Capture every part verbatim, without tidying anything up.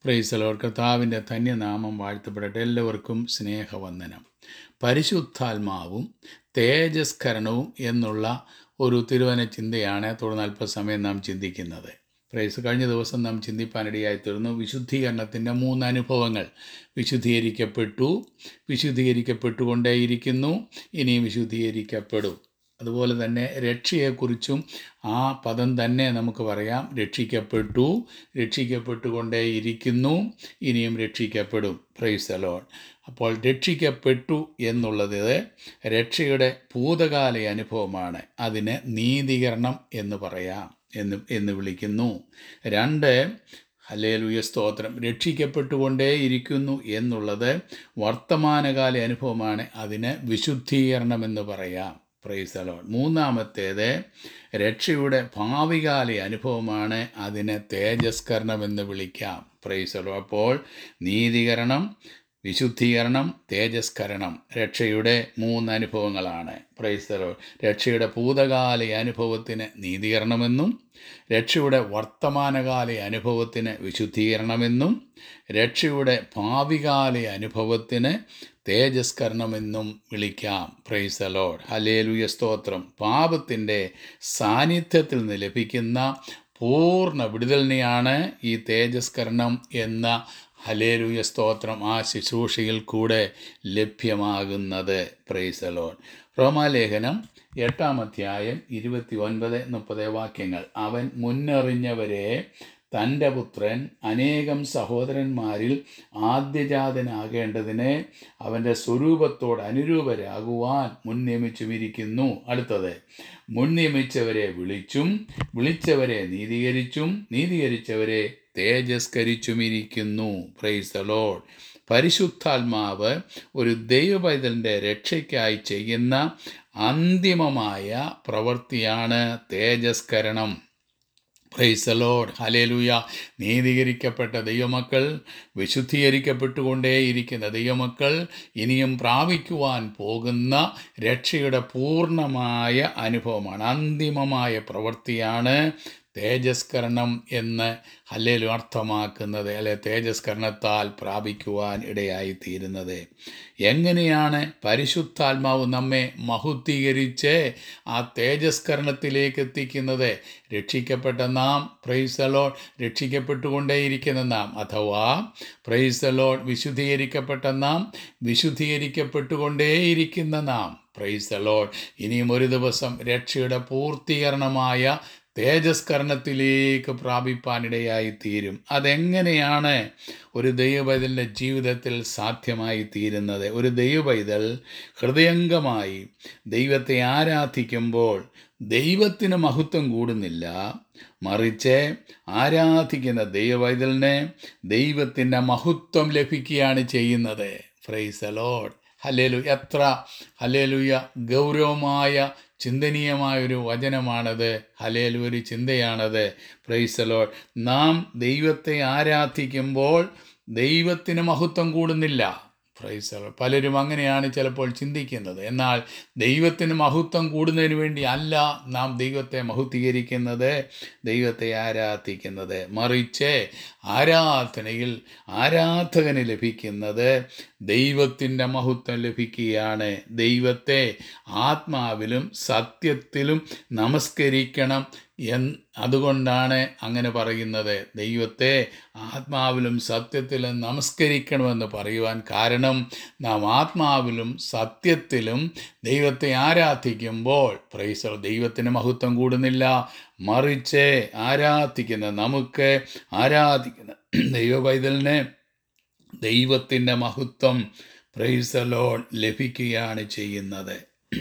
Price the Lord. കർത്താവിൻ്റെ ധന്യനാമം വാഴ്ത്തപ്പെടട്ടെ. എല്ലാവർക്കും സ്നേഹവന്ദനം. പരിശുദ്ധാത്മാവും തേജസ്കരണവും എന്നുള്ള ഒരു തിരുവന ചിന്തയാണ് തുടർന്ന് അല്പസമയം നാം ചിന്തിക്കുന്നത്. പ്രൈസ് കഴിഞ്ഞ ദിവസം നാം ചിന്തിപ്പാനിടയായി തീർന്നു വിശുദ്ധീകരണത്തിൻ്റെ മൂന്ന് അനുഭവങ്ങൾ. വിശുദ്ധീകരിക്കപ്പെട്ടു, വിശുദ്ധീകരിക്കപ്പെട്ടുകൊണ്ടേയിരിക്കുന്നു, ഇനിയും വിശുദ്ധീകരിക്കപ്പെടും. അതുപോലെ തന്നെ രക്ഷയെക്കുറിച്ചും ആ പദം തന്നെ നമുക്ക് പറയാം. രക്ഷിക്കപ്പെട്ടു, രക്ഷിക്കപ്പെട്ടുകൊണ്ടേയിരിക്കുന്നു, ഇനിയും രക്ഷിക്കപ്പെടും. Price the lord. അപ്പോൾ രക്ഷിക്കപ്പെട്ടു എന്നുള്ളത് രക്ഷയുടെ ഭൂതകാല അനുഭവമാണ്. അതിന് നീതീകരണം എന്ന് പറയാം എന്ന് എന്ന് വിളിക്കുന്നു. രണ്ട്, ഹല്ലേലൂയ സ്തോത്രം, രക്ഷിക്കപ്പെട്ടുകൊണ്ടേയിരിക്കുന്നു എന്നുള്ളത് വർത്തമാനകാല അനുഭവമാണ്. അതിന് വിശുദ്ധീകരണം എന്ന് പറയാം. Praise the lord. മൂന്നാമത്തേത് രക്ഷയുടെ ഭാവികാല അനുഭവമാണ്. അതിനെ തേജസ്കരണം എന്ന് വിളിക്കാം. Praise the lord. അപ്പോൾ നീതീകരണം, വിശുദ്ധീകരണം, തേജസ്കരണം രക്ഷയുടെ മൂന്ന് അനുഭവങ്ങളാണ്. Praise the lord. രക്ഷയുടെ ഭൂതകാല അനുഭവത്തിന് നീതീകരണമെന്നും, രക്ഷയുടെ വർത്തമാനകാല അനുഭവത്തിന് വിശുദ്ധീകരണമെന്നും, രക്ഷയുടെ ഭാവികാല അനുഭവത്തിന് തേജസ്കരണമെന്നും വിളിക്കാം. Praise the lord. ഹല്ലേലൂയ സ്തോത്രം. പാപത്തിൻ്റെ സാന്നിധ്യത്തിൽ നിന്ന് ലഭിക്കുന്ന പൂർണ്ണ വിടുതലിനെയാണ് ഈ തേജസ്കരണം എന്ന ഹല്ലേലൂയ സ്തോത്രം ആ ശുശ്രൂഷയിൽ കൂടെ ലഭ്യമാകുന്നത്. Praise the lord. റോമാലേഖനം എട്ടാം അധ്യായം ഇരുപത്തി ഒൻപത് മുപ്പത് വാക്യങ്ങൾ. അവൻ മുന്നറിഞ്ഞവരെ തൻ്റെ പുത്രൻ അനേകം സഹോദരന്മാരിൽ ആദ്യജാതനാകേണ്ടതിന് അവൻ്റെ സ്വരൂപത്തോട് അനുരൂപരാകുവാൻ മുൻ നിയമിച്ചുമിരിക്കുന്നു. അടുത്തത്, മുൻ നിയമിച്ചവരെ വിളിച്ചും വിളിച്ചവരെ നീതീകരിച്ചും നീതീകരിച്ചവരെ തേജസ്കരിച്ചുമിരിക്കുന്നു. Praise the lord. പരിശുദ്ധാത്മാവ് ഒരു ദൈവപൈതലിൻ്റെ രക്ഷയ്ക്കായി ചെയ്യുന്ന അന്തിമമായ പ്രവൃത്തിയാണ് തേജസ്കരണം. Praise the lord. ഹല്ലേലൂയ. നീതീകരിക്കപ്പെട്ട ദൈവമക്കൾ, വിശുദ്ധീകരിക്കപ്പെട്ടുകൊണ്ടേയിരിക്കുന്ന ദൈവമക്കൾ ഇനിയും പ്രാപിക്കുവാൻ പോകുന്ന രക്ഷയുടെ പൂർണ്ണമായ അനുഭവമാണ്, അന്തിമമായ പ്രവൃത്തിയാണ് തേജസ്കരണം എന്ന് ഹല്ലേലൂയ അർത്ഥമാക്കുന്നത്, അല്ലെ തേജസ്കരണത്താൽ പ്രാപിക്കുവാൻ ഇടയായിത്തീരുന്നത്. എങ്ങനെയാണ് പരിശുദ്ധാത്മാവ് നമ്മെ മഹുദ്ധീകരിച്ച് ആ തേജസ്കരണത്തിലേക്ക് എത്തിക്കുന്നത്? രക്ഷിക്കപ്പെട്ട നാം, പ്രൈസ് ദി ലോർഡ്, രക്ഷിക്കപ്പെട്ടുകൊണ്ടേയിരിക്കുന്ന നാം, അഥവാ പ്രൈസ് ദി ലോർഡ് വിശുദ്ധീകരിക്കപ്പെട്ട നാം, വിശുദ്ധീകരിക്കപ്പെട്ടുകൊണ്ടേയിരിക്കുന്ന നാം, പ്രൈസ് ദി ലോർഡ്, ഇനിയും ഒരു ദിവസം രക്ഷയുടെ പൂർത്തീകരണമായ തേജസ്കരണത്തിലേക്ക് പ്രാപിപ്പാനിടയായി തീരും. അതെങ്ങനെയാണ് ഒരു ദൈവപൈതലിൻ്റെ ജീവിതത്തിൽ സാധ്യമായി തീരുന്നത്? ഒരു ദൈവപൈതൽ ഹൃദയംഗമായി ദൈവത്തെ ആരാധിക്കുമ്പോൾ ദൈവത്തിന് മഹത്വം കൂടുന്നില്ല, മറിച്ച് ആരാധിക്കുന്ന ദൈവപൈതലിന് ദൈവത്തിൻ്റെ മഹത്വം ലഭിക്കുകയാണ് ചെയ്യുന്നത്. Praise the lord. ഹല്ലേലൂയ. എത്ര ഹല്ലേലൂയ ഗൗരവമായ ചിന്തനീയമായൊരു വചനമാണത്. ഹല്ലേലൂയ. ഒരു ചിന്തയാണത്. Price the Lord. നാം ദൈവത്തെ ആരാധിക്കുമ്പോൾ ദൈവത്തിന് മഹത്വം കൂടുന്നില്ല. Price the Lord. പലരും അങ്ങനെയാണ് ചിലപ്പോൾ ചിന്തിക്കുന്നത്. എന്നാൽ ദൈവത്തിന് മഹത്വം കൂടുന്നതിന് വേണ്ടി അല്ല നാം ദൈവത്തെ മഹത്വീകരിക്കുന്നത്, ദൈവത്തെ ആരാധിക്കുന്നത്, മറിച്ച് ആരാധനയിൽ ആരാധകന് ലഭിക്കുന്നത് ദൈവത്തിൻ്റെ മഹത്വം ലഭിക്കുകയാണ്. ദൈവത്തെ ആത്മാവിലും സത്യത്തിലും നമസ്കരിക്കണം എന്ന് അതുകൊണ്ടാണ് അങ്ങനെ പറയുന്നത്. ദൈവത്തെ ആത്മാവിലും സത്യത്തിലും നമസ്കരിക്കണമെന്ന് പറയുവാൻ കാരണം, നാം ആത്മാവിലും സത്യത്തിലും ദൈവത്തെ ആരാധിക്കുമ്പോൾ പ്രൈസ് ദൈവത്തിന് മഹത്വം കൂടുന്നില്ല, മറിച്ച് ആരാധിക്കുന്ന നമുക്ക്, ആരാധിക്കുന്ന ദൈവപൈതലിന് ദൈവത്തിൻ്റെ മഹത്വം പ്രൈസ് ദി ലോർഡ് ലഭിക്കുകയാണ് ചെയ്യുന്നത്.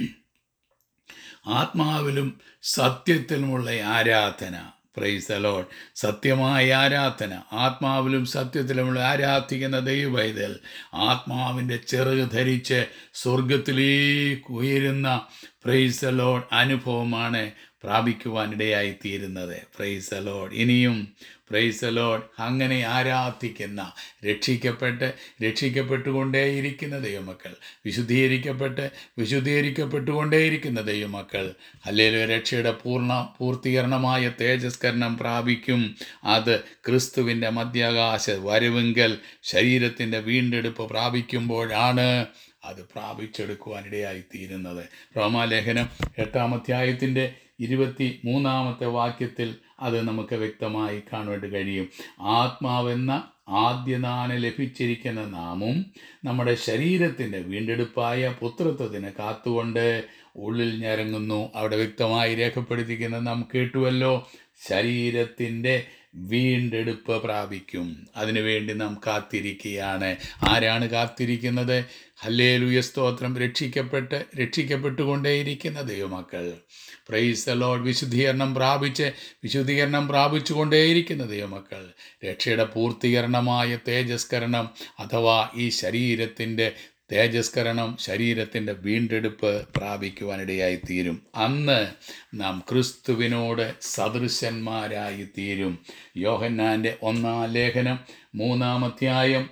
ആത്മാവിലും സത്യത്തിലുമുള്ള ആരാധന, പ്രൈസ് ദി ലോർഡ്, സത്യമായ ആരാധന, ആത്മാവിലും സത്യത്തിലുമുള്ള ആരാധിക്കുന്ന ദൈവപൈതൽ ആത്മാവിൻ്റെ ചിറക് ധരിച്ച് സ്വർഗത്തിലേക്ക് ഉയരുന്ന പ്രൈസ് ദി ലോർഡ് അനുഭവമാണ് പ്രാപിക്കുവാനിടയായി തീരുന്നത്. Praise the lord. ഇനിയും പ്രൈസ് ദി ലോർഡ് അങ്ങനെ ആരാധിക്കുന്ന രക്ഷിക്കപ്പെട്ട് രക്ഷിക്കപ്പെട്ടുകൊണ്ടേയിരിക്കുന്ന ദൈവമക്കൾ, വിശുദ്ധീകരിക്കപ്പെട്ട് വിശുദ്ധീകരിക്കപ്പെട്ടുകൊണ്ടേയിരിക്കുന്ന ദൈവമക്കൾ ഹല്ലേലൂയ രക്ഷയുടെ പൂർണ്ണ പൂർത്തീകരണമായ തേജസ്കരണം പ്രാപിക്കും. അത് ക്രിസ്തുവിൻ്റെ മധ്യാകാശ വരവെങ്കൽ ശരീരത്തിൻ്റെ വീണ്ടെടുപ്പ് പ്രാപിക്കുമ്പോഴാണ് അത് പ്രാപിച്ചെടുക്കുവാനിടയായി തീരുന്നത്. റോമാലേഖനം എട്ടാം അധ്യായത്തിൻ്റെ ഇരുപത്തി മൂന്നാമത്തെ വാക്യത്തിൽ അത് നമുക്ക് വ്യക്തമായി കാണുവാൻ കഴിയും. ആത്മാവെന്ന ആദ്യദാനം ലഭിച്ചിരിക്കുന്ന നാമും നമ്മുടെ ശരീരത്തിൻ്റെ വീണ്ടെടുപ്പായ പുത്രത്വത്തിന് കാത്തുകൊണ്ട് ഉള്ളിൽ ഞരങ്ങുന്നു. അവിടെ വ്യക്തമായി രേഖപ്പെടുത്തിക്കുന്നത് നാം കേട്ടുവല്ലോ. ശരീരത്തിൻ്റെ വീണ്ടെടുപ്പ് പ്രാപിക്കും. അതിനുവേണ്ടി നാം കാത്തിരിക്കുകയാണ്. ആരാണ് കാത്തിരിക്കുന്നത്? ഹല്ലേലൂയ സ്തോത്രം. രക്ഷിക്കപ്പെട്ട് രക്ഷിക്കപ്പെട്ടുകൊണ്ടേയിരിക്കുന്ന ദൈവമക്കൾ, പ്രൈസ് ദി ലോർഡ്, വിശുദ്ധീകരണം പ്രാപിച്ച് വിശുദ്ധീകരണം പ്രാപിച്ചുകൊണ്ടേയിരിക്കുന്ന ദൈവമക്കൾ, രക്ഷയുടെ പൂർത്തീകരണമായ തേജസ്കരണം അഥവാ ഈ ശരീരത്തിൻ്റെ തേജസ്കരണം, ശരീരത്തിൻ്റെ വീണ്ടെടുപ്പ് പ്രാപിക്കുവാനിടയായി തീരും. അന്ന് നാം ക്രിസ്തുവിനോട് സദൃശന്മാരായി തീരും. യോഹന്നാൻ്റെ ഒന്നാം ലേഖനം മൂന്നാം അധ്യായം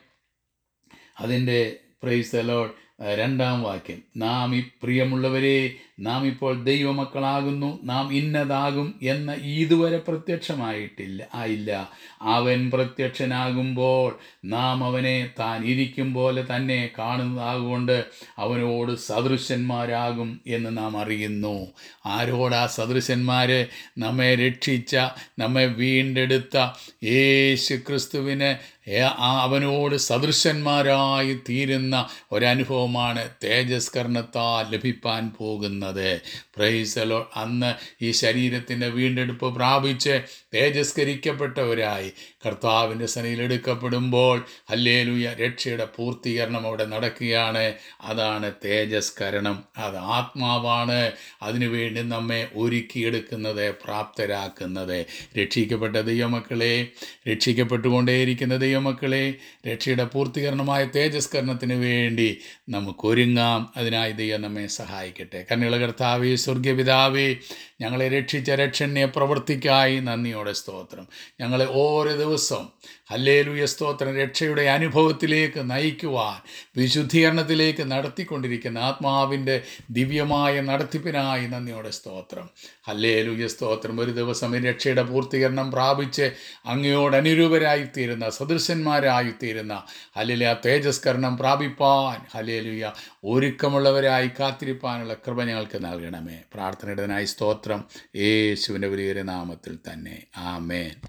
അതിൻ്റെ പ്രൈസ് ദി ലോർഡ് രണ്ടാം വാക്യം, നാം ഈ പ്രിയമുള്ളവരെ, നാം ഇപ്പോൾ ദൈവമക്കളാകുന്നു, നാം ഇന്നതാകും എന്ന് ഇതുവരെ പ്രത്യക്ഷമായിട്ടില്ല ആയില്ല. അവൻ പ്രത്യക്ഷനാകുമ്പോൾ നാം അവനെ താൻ ഇരിക്കും പോലെ തന്നെ കാണുന്നതാകൊണ്ട് അവനോട് സദൃശന്മാരാകും എന്ന് നാം അറിയുന്നു. ആരോടാ സദൃശന്മാർ? നമ്മെ രക്ഷിച്ച, നമ്മെ വീണ്ടെടുത്ത യേശു ക്രിസ്തുവിന് അവനോട് സദൃശന്മാരായി തീരുന്ന ഒരനുഭവമാണ് തേജസ്കരണത്താൽ ലഭിപ്പാൻ പോകുന്നത്. Praise the lord. അന്ന് ഈ ശരീരത്തിൻ്റെ വീണ്ടെടുപ്പ് പ്രാപിച്ച് തേജസ്കരിക്കപ്പെട്ടവരായി കർത്താവിൻ്റെ സന്നിധിയിൽ എടുക്കപ്പെടുമ്പോൾ ഹല്ലേലൂയ രക്ഷയുടെ പൂർത്തീകരണം അവിടെ നടക്കുകയാണ്. അതാണ് തേജസ്കരണം. അത് ആത്മാവാണ് അതിനുവേണ്ടി നമ്മെ ഒരുക്കിയെടുക്കുന്നത്, പ്രാപ്തരാക്കുന്നത്. രക്ഷിക്കപ്പെട്ട ദൈവമക്കളെ, രക്ഷിക്കപ്പെട്ടുകൊണ്ടേയിരിക്കുന്ന ദൈവമക്കളെ, രക്ഷയുടെ പൂർത്തീകരണമായ തേജസ്കരണത്തിന് വേണ്ടി നമുക്കൊരുങ്ങാം. അതിനായി ദൈവം നമ്മെ സഹായിക്കട്ടെ. കരുണയുള്ള കർത്താവേ, സ്വർഗപിതാവേ, ഞങ്ങളെ രക്ഷിച്ച രക്ഷണ്യ പ്രവൃത്തിക്കായി നന്ദിയോടെ സ്തോത്രം. ഞങ്ങളെ ഓരോ ദിവസവും ഹല്ലേലൂയ സ്തോത്രം രക്ഷയുടെ അനുഭവത്തിലേക്ക് നയിക്കുവാൻ, വിശുദ്ധീകരണത്തിലേക്ക് നടത്തിക്കൊണ്ടിരിക്കുന്ന ആത്മാവിൻ്റെ ദിവ്യമായ നടത്തിപ്പിനായി നന്ദിയോടെ സ്തോത്രം. ഹല്ലേലൂയ സ്തോത്രം. ഒരു ദിവസം രക്ഷയുടെ പൂർത്തീകരണം പ്രാപിച്ച് അങ്ങയോട് അനുരൂപരായിത്തീരുന്ന, സദൃശന്മാരായിത്തീരുന്ന ഹല്ലേലൂയ തേജസ്കരണം പ്രാപിപ്പാൻ ഹല്ലേലൂയ ഒരുക്കമുള്ളവരായി കാത്തിരിപ്പാനുള്ള കൃപ ഞങ്ങൾക്ക് നൽകണമേ. പ്രാർത്ഥനയുടേതിനായി സ്തോത്രം. യേശുവിൻ്റെ വലിയ നാമത്തിൽ തന്നെ. ആമേൻ.